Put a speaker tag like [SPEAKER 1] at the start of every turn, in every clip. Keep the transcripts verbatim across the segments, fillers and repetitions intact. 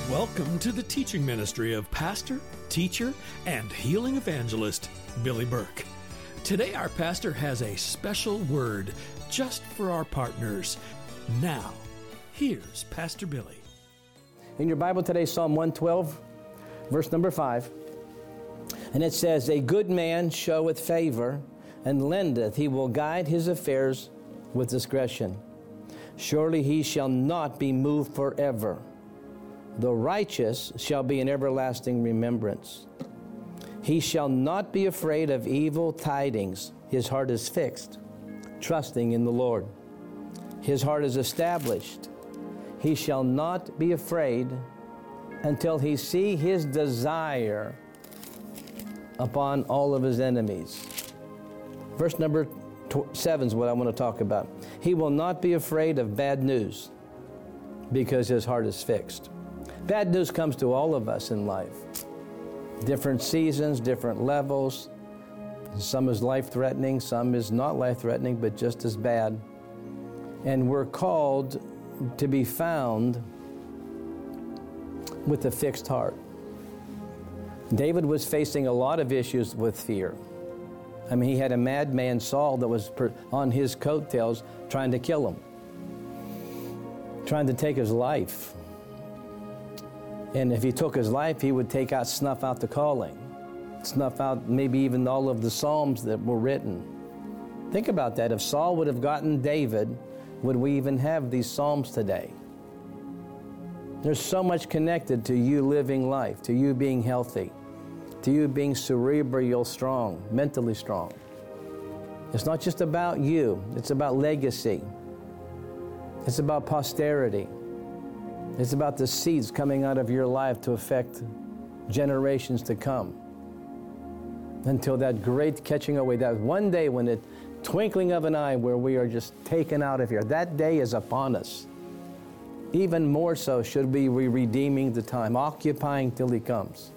[SPEAKER 1] Welcome to the teaching ministry of pastor, teacher, and healing evangelist, Billy Burke. Today our pastor has a special word just for our partners. Now, here's Pastor Billy.
[SPEAKER 2] In your Bible today, Psalm one twelve, verse number five. And it says, "A good man showeth favor, and lendeth. He will guide his affairs with discretion. Surely he shall not be moved forever. The righteous shall be in everlasting remembrance. He shall not be afraid of evil tidings. His heart is fixed, trusting in the Lord. His heart is established. He shall not be afraid until he see his desire upon all of his enemies." Verse number seven is what I want to talk about. He will not be afraid of bad news because his heart is fixed. Bad news comes to all of us in life. Different seasons, different levels. Some is life-threatening, some is not life-threatening, but just as bad. And we're called to be found with a fixed heart. David was facing a lot of issues with fear. I mean, he had a madman, Saul, that was on his coattails trying to kill him, trying to take his life. And if he took his life, he would take out, snuff out the calling, snuff out maybe even all of the Psalms that were written. Think about that. If Saul would have gotten David, would we even have these Psalms today? There's so much connected to you living life, to you being healthy, to you being cerebral strong, mentally strong. It's not just about you. It's about legacy. It's about posterity. It's about the seeds coming out of your life to affect generations to come. Until that great catching away, that one day when the twinkling of an eye where we are just taken out of here, that day is upon us. Even more so should we be redeeming the time, occupying till he comes.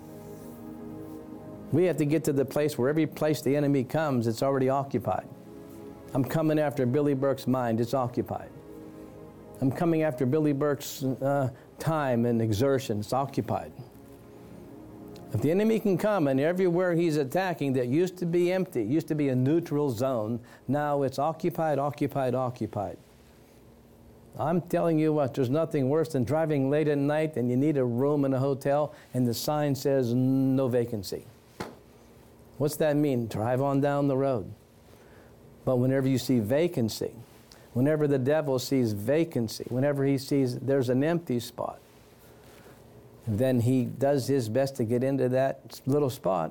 [SPEAKER 2] We have to get to the place where every place the enemy comes, it's already occupied. I'm coming after Billy Burke's mind, it's occupied. I'm coming after Billy Burke's uh, time and exertion, it's occupied. If the enemy can come and everywhere he's attacking that used to be empty, used to be a neutral zone, now it's occupied, occupied, occupied. I'm telling you what, there's nothing worse than driving late at night and you need a room in a hotel and the sign says no vacancy. What's that mean? Drive on down the road. But whenever you see vacancy, whenever the devil sees vacancy, whenever he sees there's an empty spot, then he does his best to get into that little spot,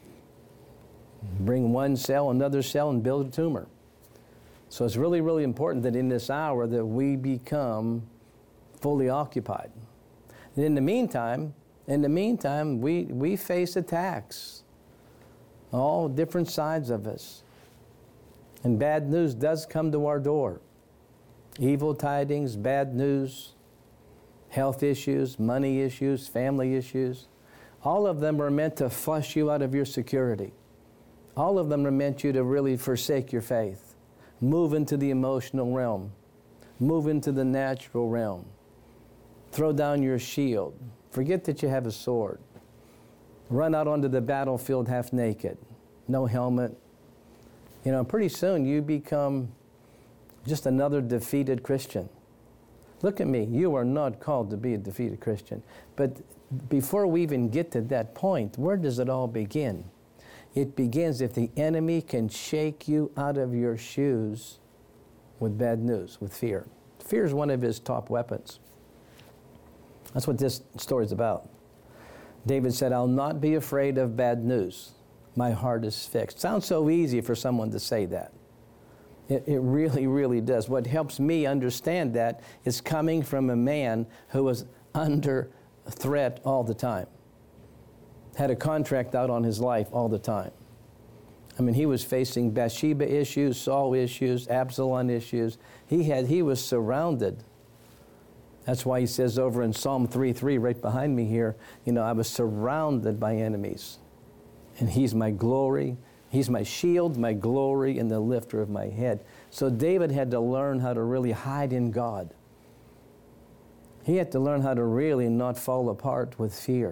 [SPEAKER 2] bring one cell, another cell, and build a tumor. So it's really, really important that in this hour that we become fully occupied. And in the meantime, in the meantime, we, we face attacks, all different sides of us. And bad news does come to our door. Evil tidings, bad news, health issues, money issues, family issues. All of them are meant to flush you out of your security. All of them are meant you to really forsake your faith. Move into the emotional realm. Move into the natural realm. Throw down your shield. Forget that you have a sword. Run out onto the battlefield half naked. No helmet. You know, pretty soon you become just another defeated Christian. Look at me. You are not called to be a defeated Christian. But before we even get to that point, where does it all begin? It begins if the enemy can shake you out of your shoes with bad news, with fear. Fear is one of his top weapons. That's what this story is about. David said, "I'll not be afraid of bad news. My heart is fixed." Sounds so easy for someone to say that. It, it really, really does. What helps me understand that is coming from a man who was under threat all the time. Had a contract out on his life all the time. I mean, he was facing Bathsheba issues, Saul issues, Absalom issues. He had, he was surrounded. That's why he says over in Psalm three three, right behind me here, you know, I was surrounded by enemies. And he's my glory. He's my shield, my glory, and the lifter of my head. So David had to learn how to really hide in God. He had to learn how to really not fall apart with fear.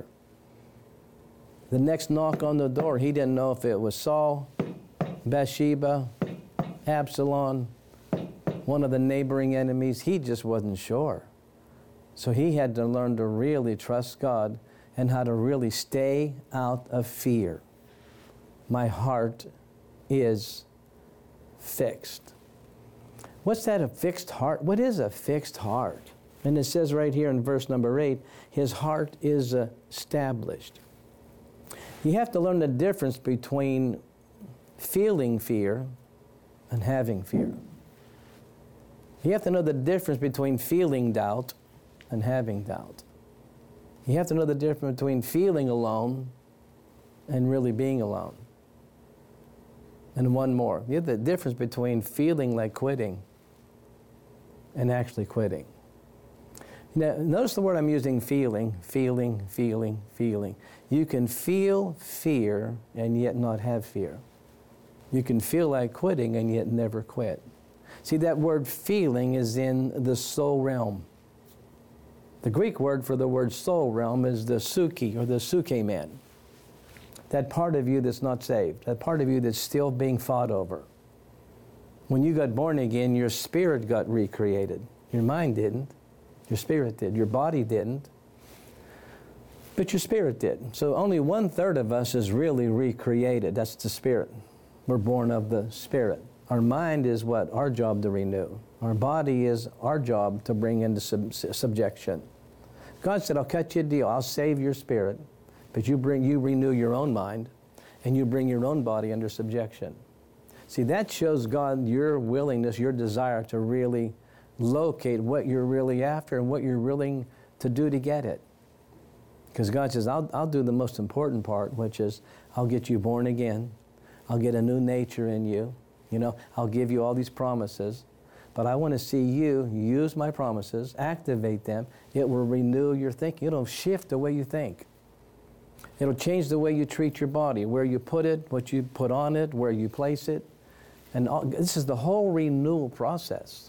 [SPEAKER 2] The next knock on the door, he didn't know if it was Saul, Bathsheba, Absalom, one of the neighboring enemies. He just wasn't sure. So he had to learn to really trust God and how to really stay out of fear. My heart is fixed. What's that, a fixed heart? What is a fixed heart? And it says right here in verse number eight, his heart is established. You have to learn the difference between feeling fear and having fear. You have to know the difference between feeling doubt and having doubt. You have to know the difference between feeling alone and really being alone. And one more. You have the difference between feeling like quitting and actually quitting. Now, notice the word I'm using, feeling, feeling, feeling, feeling. You can feel fear and yet not have fear. You can feel like quitting and yet never quit. See, that word feeling is in the soul realm. The Greek word for the word soul realm is the suke, or the suke man. That part of you that's not saved, that part of you that's still being fought over. When you got born again, your spirit got recreated. Your mind didn't. Your spirit did. Your body didn't. But your spirit did. So only one third of us is really recreated. That's the spirit. We're born of the spirit. Our mind is what? Our job to renew. Our body is our job to bring into sub- subjection. God said, I'll cut you a deal. I'll save your spirit. But you bring, you renew your own mind, and you bring your own body under subjection. See, that shows God your willingness, your desire to really locate what you're really after and what you're willing to do to get it. Because God says, I'll, I'll do the most important part, which is I'll get you born again. I'll get a new nature in you. You know, I'll give you all these promises. But I want to see you use my promises, activate them. It will renew your thinking. It'll shift the way you think. It'll change the way you treat your body, where you put it, what you put on it, where you place it. And all, this is the whole renewal process.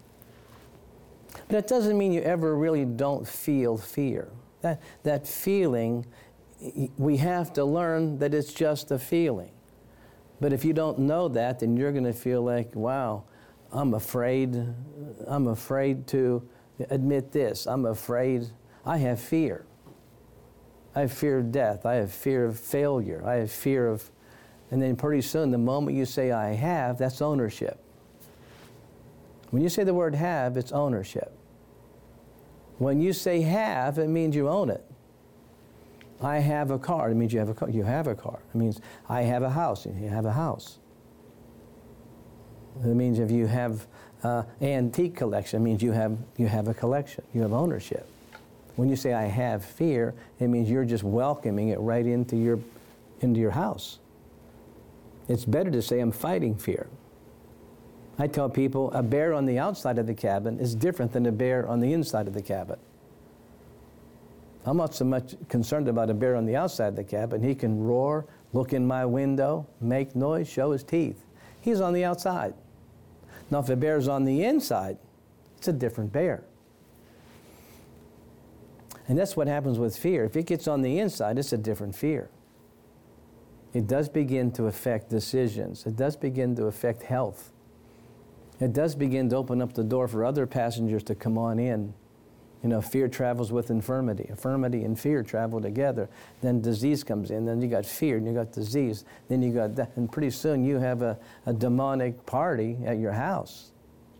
[SPEAKER 2] But it doesn't mean you ever really don't feel fear. That, that feeling, we have to learn that it's just a feeling. But if you don't know that, then you're going to feel like, wow, I'm afraid, I'm afraid to admit this. I'm afraid, I have fear. I have fear of death. I have fear of failure. I have fear of, and then pretty soon, the moment you say I have, that's ownership. When you say the word have, it's ownership. When you say have, it means you own it. I have a car. It means you have a car. You have a car. It means I have a house. You have a house. It means if you have uh, antique collection, it means you have you have a collection. You have ownership. When you say I have fear, it means you're just welcoming it right into your into your house. It's better to say I'm fighting fear. I tell people a bear on the outside of the cabin is different than a bear on the inside of the cabin. I'm not so much concerned about a bear on the outside of the cabin. He can roar, look in my window, make noise, show his teeth. He's on the outside. Now, if a bear's on the inside, it's a different bear. And that's what happens with fear. If it gets on the inside, it's a different fear. It does begin to affect decisions. It does begin to affect health. It does begin to open up the door for other passengers to come on in. You know, fear travels with infirmity. Infirmity and fear travel together. Then disease comes in. Then you got fear, and you got disease. Then you got that. And pretty soon you have a, a demonic party at your house.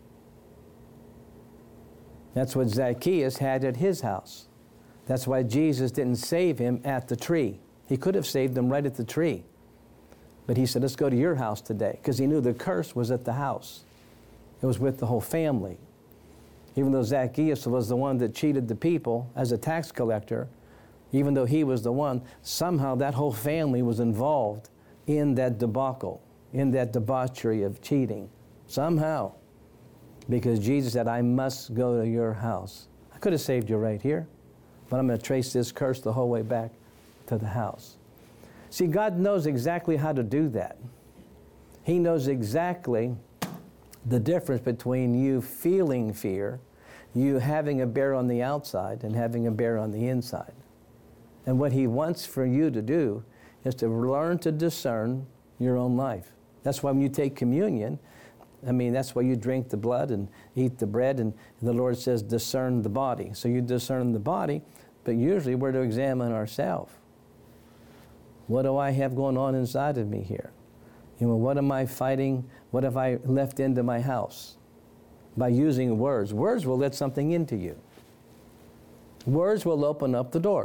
[SPEAKER 2] That's what Zacchaeus had at his house. That's why Jesus didn't save him at the tree. He could have saved him right at the tree. But he said, let's go to your house today. Because he knew the curse was at the house. It was with the whole family. Even though Zacchaeus was the one that cheated the people as a tax collector, even though he was the one, somehow that whole family was involved in that debacle, in that debauchery of cheating. Somehow. Because Jesus said, I must go to your house. I could have saved you right here, but I'm going to trace this curse the whole way back to the house. See, God knows exactly how to do that. He knows exactly the difference between you feeling fear you having a bear on the outside and having a bear on the inside. And what he wants for you to do is to learn to discern your own life. That's why when you take communion, I mean, that's why you drink the blood and eat the bread, and the Lord says, discern the body. So you discern the body, but usually we're to examine ourselves. What do I have going on inside of me here? You know, what am I fighting? What have I left into my house? By using words. Words will let something into you. Words will open up the door.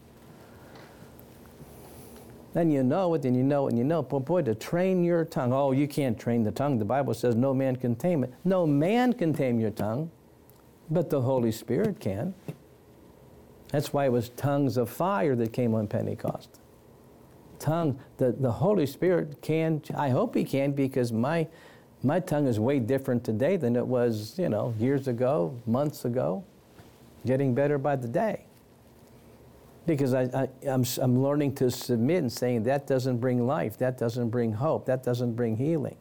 [SPEAKER 2] Then you know it, and you know it, and you know it. But boy, to train your tongue. Oh, you can't train the tongue. The Bible says no man can tame it. No man can tame your tongue, but the Holy Spirit can. That's why it was tongues of fire that came on Pentecost. Tongue, the, the Holy Spirit can, I hope he can, because my, my tongue is way different today than it was, you know, years ago, months ago. Getting better by the day. Because I, I, I'm, I'm learning to submit and saying that doesn't bring life, that doesn't bring hope, that doesn't bring healing.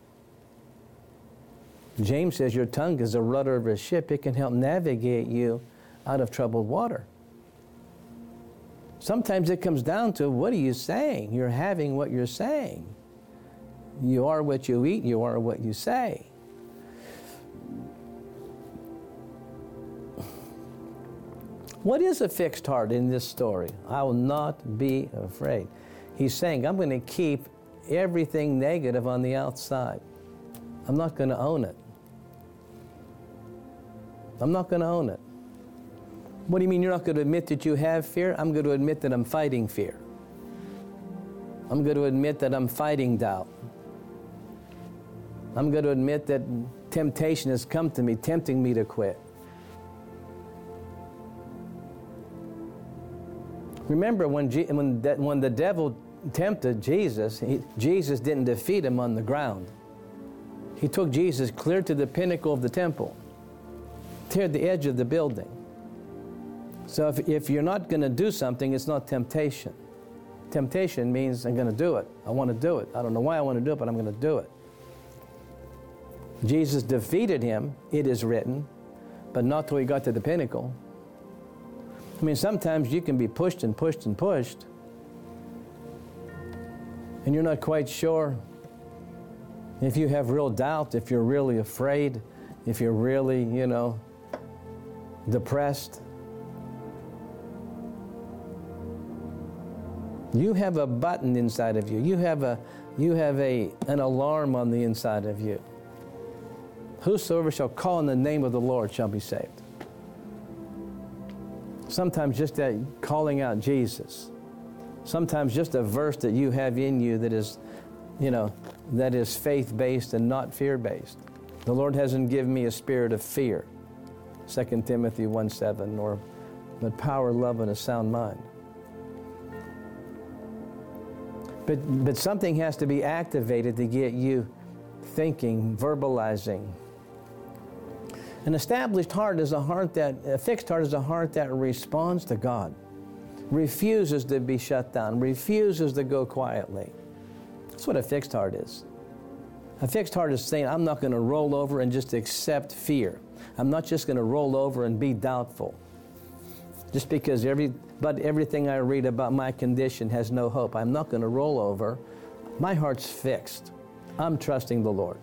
[SPEAKER 2] James says your tongue is a rudder of a ship. It can help navigate you out of troubled water. Sometimes it comes down to, what are you saying? You're having what you're saying. You are what you eat, you are what you say. What is a fixed heart in this story? I will not be afraid. He's saying, I'm going to keep everything negative on the outside. I'm not going to own it. I'm not going to own it. What do you mean you're not going to admit that you have fear? I'm going to admit that I'm fighting fear. I'm going to admit that I'm fighting doubt. I'm going to admit that temptation has come to me, tempting me to quit. Remember, when, G- when, de- when the devil tempted Jesus, he, Jesus didn't defeat him on the ground. He took Jesus clear to the pinnacle of the temple, to the edge of the building. So if, if you're not going to do something, it's not temptation. Temptation means I'm going to do it. I want to do it. I don't know why I want to do it, but I'm going to do it. Jesus defeated him, it is written, but not till he got to the pinnacle. I mean, sometimes you can be pushed and pushed and pushed, and you're not quite sure if you have real doubt, if you're really afraid, if you're really, you know, depressed. You have a button inside of you. You have a, you have a, an alarm on the inside of you. Whosoever shall call on the name of the Lord shall be saved. Sometimes just that calling out Jesus. Sometimes just a verse that you have in you that is, you know, that is faith-based and not fear-based. The Lord hasn't given me a spirit of fear, Second Timothy one seven, or but power, love, and a sound mind. But, but something has to be activated to get you thinking, verbalizing. An established heart is a heart that, a fixed heart is a heart that responds to God, refuses to be shut down, refuses to go quietly. That's what a fixed heart is. A fixed heart is saying, I'm not going to roll over and just accept fear. I'm not just going to roll over and be doubtful. Just because every, but everything I read about my condition has no hope. I'm not going to roll over. My heart's fixed. I'm trusting the Lord.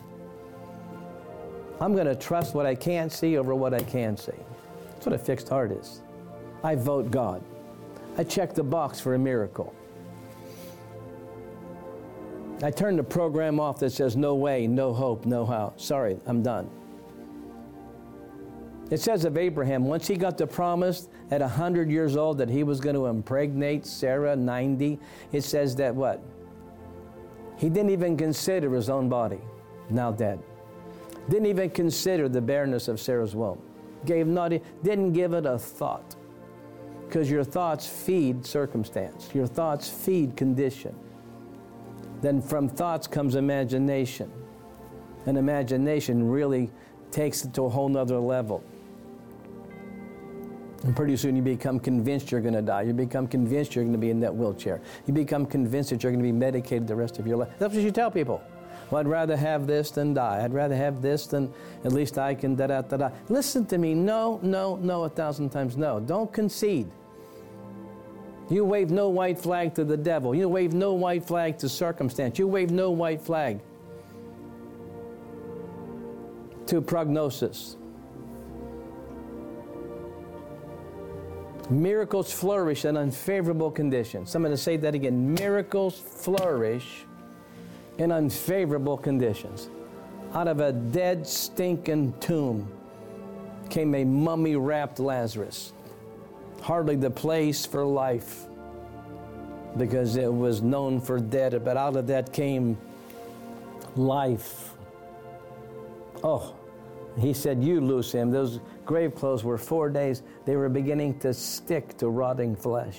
[SPEAKER 2] I'm going to trust what I can't see over what I can see. That's what a fixed heart is. I vote God. I check the box for a miracle. I turn the program off that says no way, no hope, no how. Sorry, I'm done. It says of Abraham, once he got the promise at one hundred years old that he was going to impregnate Sarah, ninety, it says that what? He didn't even consider his own body, now dead. Didn't even consider the barrenness of Sarah's womb. Gave not, didn't give it a thought. Because your thoughts feed circumstance. Your thoughts feed condition. Then from thoughts comes imagination. And imagination really takes it to a whole nother level. And pretty soon you become convinced you're going to die. You become convinced you're going to be in that wheelchair. You become convinced that you're going to be medicated the rest of your life. That's what you tell people. Well, I'd rather have this than die. I'd rather have this than at least I can da-da-da-da. Listen to me. No, no, no, a thousand times no. Don't concede. You wave no white flag to the devil. You wave no white flag to circumstance. You wave no white flag to prognosis. Miracles flourish in unfavorable conditions. I'm going to say that again. Miracles flourish in unfavorable conditions. Out of a dead, stinking tomb came a mummy-wrapped Lazarus. Hardly the place for life, because it was known for dead, but out of that came life. Oh, he said, you loose him. Those grave clothes were four days. They were beginning to stick to rotting flesh.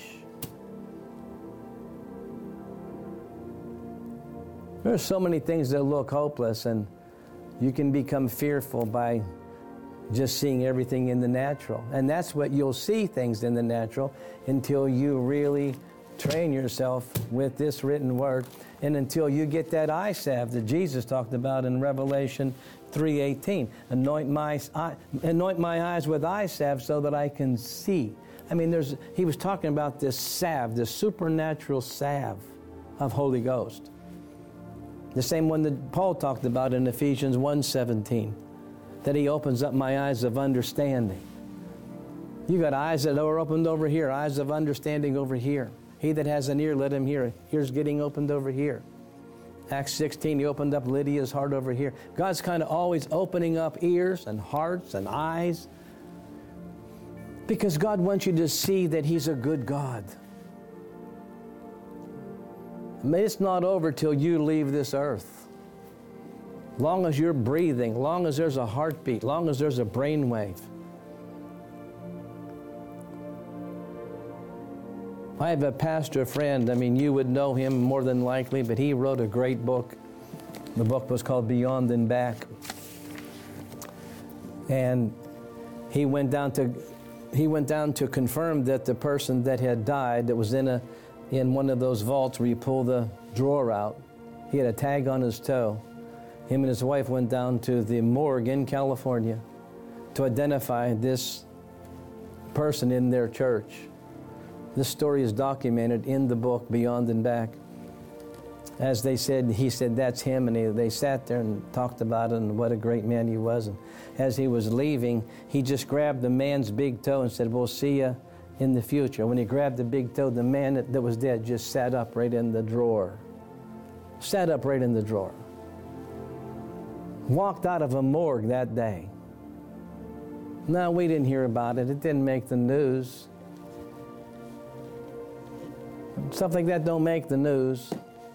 [SPEAKER 2] There are so many things that look hopeless, and you can become fearful by just seeing everything in the natural. And that's what you'll see, things in the natural, until you really train yourself with this written word, and until you get that eye salve that Jesus talked about in Revelation three eighteen. Anoint my, anoint my eyes with eye salve so that I can see. I mean, there's he was talking about this salve, this supernatural salve of Holy Ghost. The same one that Paul talked about in Ephesians one seventeen, that he opens up my eyes of understanding. You got eyes that are opened over here, eyes of understanding over here. He that has an ear, let him hear. Ears getting opened over here. Acts sixteen, he opened up Lydia's heart over here. God's kind of always opening up ears and hearts and eyes, because God wants you to see that He's a good God. It's not over till you leave this earth. Long as you're breathing, long as there's a heartbeat, long as there's a brainwave. I have a pastor friend, I mean, you would know him more than likely, but he wrote a great book. The book was called Beyond and Back. And he went down to he went down to confirm that the person that had died, that was in a in one of those vaults where you pull the drawer out, he had a tag on his toe. Him and his wife went down to the morgue in California to identify this person in their church. This story is documented in the book Beyond and Back. As they said, he said, that's him, and he, they sat there and talked about it and what a great man he was. And as he was leaving, he just grabbed the man's big toe and said, we'll see you in the future. When he grabbed the big toe, the man that, that was dead just sat up right in the drawer. Sat up right in the drawer. Walked out of a morgue that day. No, we didn't hear about it. It didn't make the news. Stuff like that don't make the news.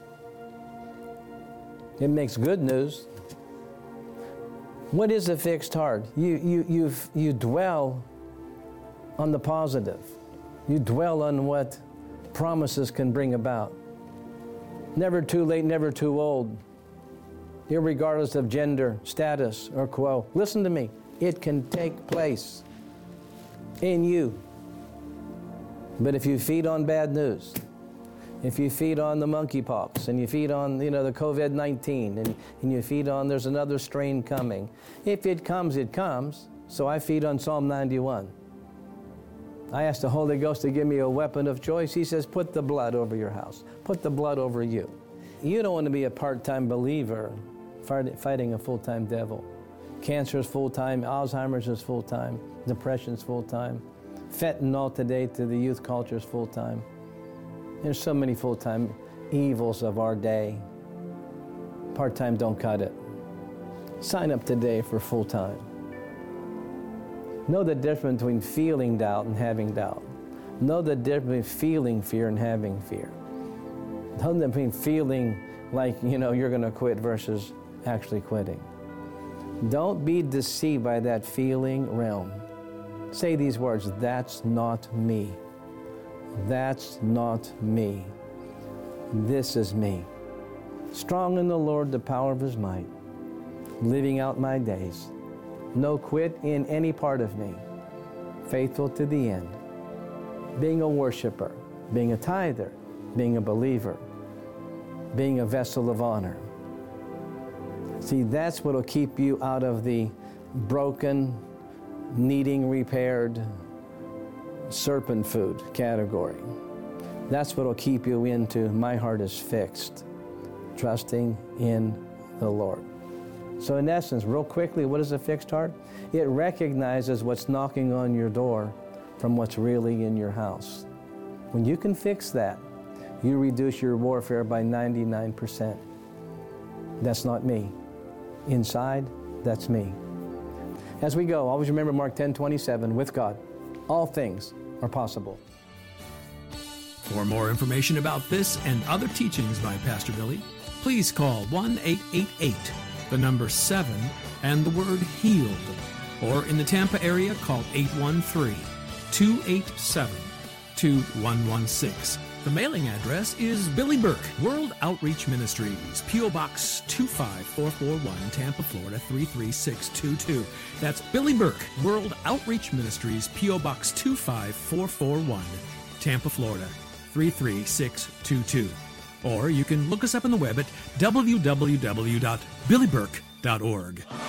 [SPEAKER 2] It makes good news. What is a fixed heart? You, you, you, you dwell on the positive. You dwell on what promises can bring about. Never too late, never too old. Irregardless of gender, status, or quo. Listen to me. It can take place in you. But if you feed on bad news, if you feed on the monkeypox, and you feed on, you know, the covid nineteen, and, and you feed on there's another strain coming. If it comes, it comes. So I feed on Psalm ninety-one. I asked the Holy Ghost to give me a weapon of choice. He says, put the blood over your house. Put the blood over you. You don't want to be a part-time believer fighting a full-time devil. Cancer is full-time. Alzheimer's is full-time. Depression is full-time. Fentanyl today to the youth culture is full-time. There's so many full-time evils of our day. Part-time don't cut it. Sign up today for full-time. Know the difference between feeling doubt and having doubt. Know the difference between feeling fear and having fear. Know the difference between feeling like, you know, you're going to quit versus actually quitting. Don't be deceived by that feeling realm. Say these words, that's not me. That's not me. This is me. Strong in the Lord, the power of His might. Living out my days. No quit in any part of me. Faithful to the end. Being a worshiper. Being a tither. Being a believer. Being a vessel of honor. See, that's what will keep you out of the broken, needing repaired serpent food category. That's what will keep you into my heart is fixed, trusting in the Lord. So in essence, real quickly, what is a fixed heart? It recognizes what's knocking on your door from what's really in your house. When you can fix that, you reduce your warfare by ninety-nine percent. That's not me. Inside, that's me. As we go, always remember Mark ten twenty-seven, with God, all things are possible.
[SPEAKER 1] For more information about this and other teachings by Pastor Billy, please call one eight eight eight, the number seven, and the word healed. Or in the Tampa area, call eight one three, two eight seven, two one one six. The mailing address is Billy Burke, World Outreach Ministries, P O Box two five four four one, Tampa, Florida three three six two two. That's Billy Burke, World Outreach Ministries, P O Box two five four four one, Tampa, Florida three three six two two. Or you can look us up on the web at w w w dot billy burke dot org.